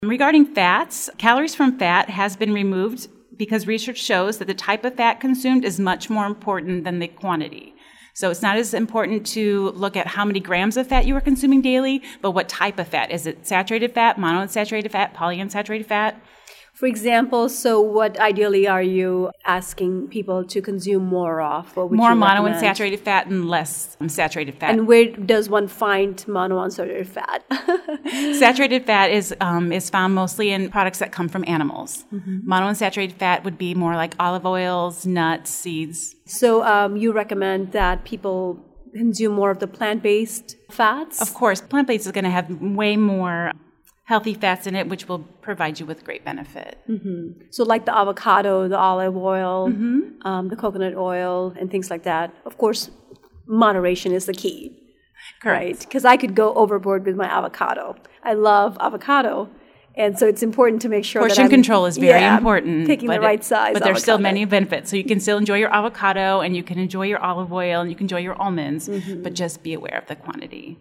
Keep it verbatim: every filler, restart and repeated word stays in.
Regarding fats, calories from fat has been removed because research shows that the type of fat consumed is much more important than the quantity. So it's not as important to look at how many grams of fat you are consuming daily, but what type of fat. Is it saturated fat, monounsaturated fat, polyunsaturated fat? For example, so what ideally are you asking people to consume more of? What would More you recommend? monounsaturated fat and less saturated fat. And where does one find monounsaturated fat? Saturated fat is um, is found mostly in products that come from animals. Mm-hmm. Monounsaturated fat would be more like olive oils, nuts, seeds. So um, you recommend that people consume more of the plant-based fats? Of course, plant-based is going to have way more healthy fats in it, which will provide you with great benefit. Mm-hmm. So like the avocado, the olive oil, mm-hmm. um, the coconut oil, and things like that. Of course, moderation is the key. Correct. Right? Because I could go overboard with my avocado. I love avocado. And so it's important to make sure Portion that I'm, control is very yeah, important. Picking the right size. It, but there's avocado. still many benefits. So you can still enjoy your avocado and you can enjoy your olive oil and you can enjoy your almonds, mm-hmm. but just be aware of the quantity.